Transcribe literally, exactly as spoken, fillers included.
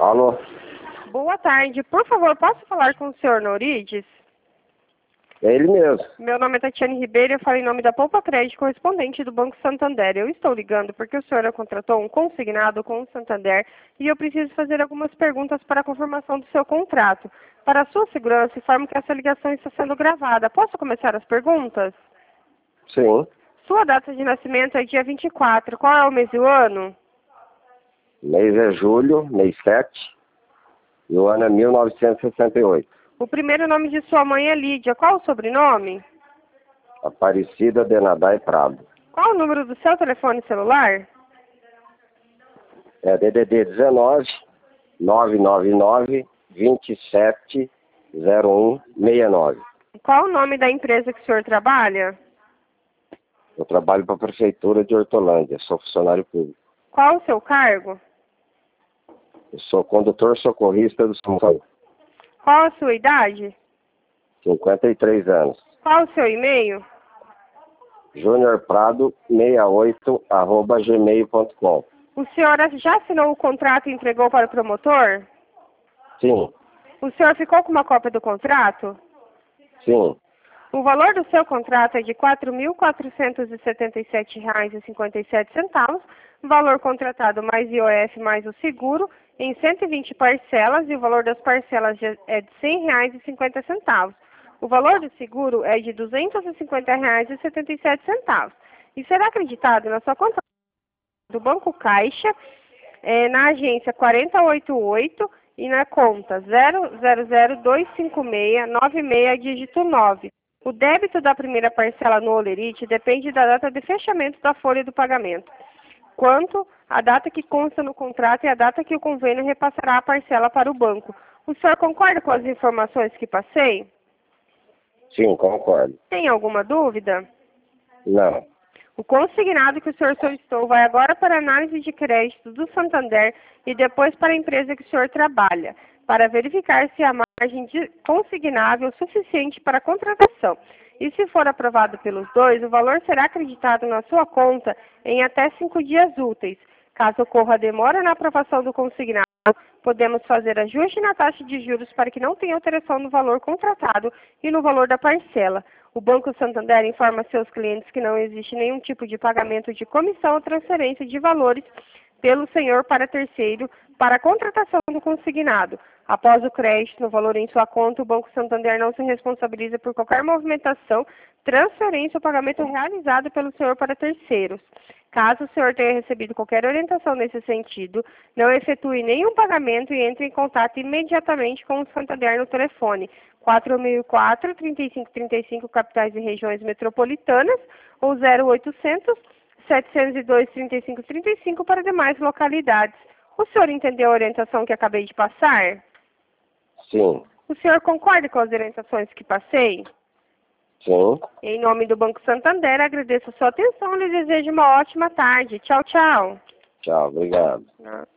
Alô? Boa tarde. Por favor, posso falar com o senhor Norides? É ele mesmo. Meu nome é Tatiane Ribeiro, eu falo em nome da Poupa Crédito, correspondente do Banco Santander. Eu estou ligando porque o senhor contratou um consignado com o Santander e eu preciso fazer algumas perguntas para a confirmação do seu contrato. Para a sua segurança, informo que essa ligação está sendo gravada. Posso começar as perguntas? Sim. Sua data de nascimento é dia vinte e quatro. Qual é o mês e o ano? Mês é julho, mês sete. E o ano é mil novecentos e sessenta e oito. O primeiro nome de sua mãe é Lídia. Qual o sobrenome? Aparecida Denadai Prado. Qual o número do seu telefone celular? É D D D dezenove, nove nove nove, vinte e sete, zero um seis nove. Qual o nome da empresa que o senhor trabalha? Eu trabalho para a Prefeitura de Hortolândia, sou funcionário público. Qual o seu cargo? Eu sou condutor socorrista do SAMU. Qual a sua idade? cinquenta e três anos. Qual o seu e-mail? júnior prado sessenta e oito arroba gmail ponto com. O senhor já assinou o contrato e entregou para o promotor? Sim, O senhor ficou com uma cópia do contrato? sim. O valor do seu contrato é de quatro mil quatrocentos e setenta e sete reais e cinquenta e sete centavos, valor contratado mais I O F mais o seguro, em cento e vinte parcelas, e o valor das parcelas é de cem reais e cinquenta centavos. O valor do seguro é de duzentos e cinquenta reais e setenta e sete centavos. E será acreditado na sua conta do Banco Caixa, é, na agência quatro oito oito e na conta zero zero zero dois cinco seis nove seis dígito nove. O débito da primeira parcela no Olerite depende da data de fechamento da folha do pagamento, quanto a data que consta no contrato e a data que o convênio repassará a parcela para o banco. O senhor concorda com as informações que passei? Sim, concordo. Tem alguma dúvida? Não. O consignado que o senhor solicitou vai agora para a análise de crédito do Santander e depois para a empresa que o senhor trabalha, para verificar se há margem de consignável suficiente para a contratação. E se for aprovado pelos dois, o valor será acreditado na sua conta em até cinco dias úteis. Caso ocorra demora na aprovação do consignado, podemos fazer ajuste na taxa de juros para que não tenha alteração no valor contratado e no valor da parcela. O Banco Santander informa seus clientes que não existe nenhum tipo de pagamento de comissão ou transferência de valores pelo senhor para terceiro para a contratação do consignado. Após o crédito no valor em sua conta, o Banco Santander não se responsabiliza por qualquer movimentação, transferência ou pagamento realizado pelo senhor para terceiros. Caso o senhor tenha recebido qualquer orientação nesse sentido, não efetue nenhum pagamento e entre em contato imediatamente com o Santander no telefone quatro mil e quatro, trinta e cinco trinta e cinco, capitais e regiões metropolitanas, ou zero oitocentos, setecentos e dois, trinta e cinco trinta e cinco para demais localidades. O senhor entendeu a orientação que acabei de passar? Sim. O senhor concorda com as orientações que passei? Sim. Em nome do Banco Santander, agradeço a sua atenção e lhe desejo uma ótima tarde. Tchau, tchau. Tchau, obrigado. Ah.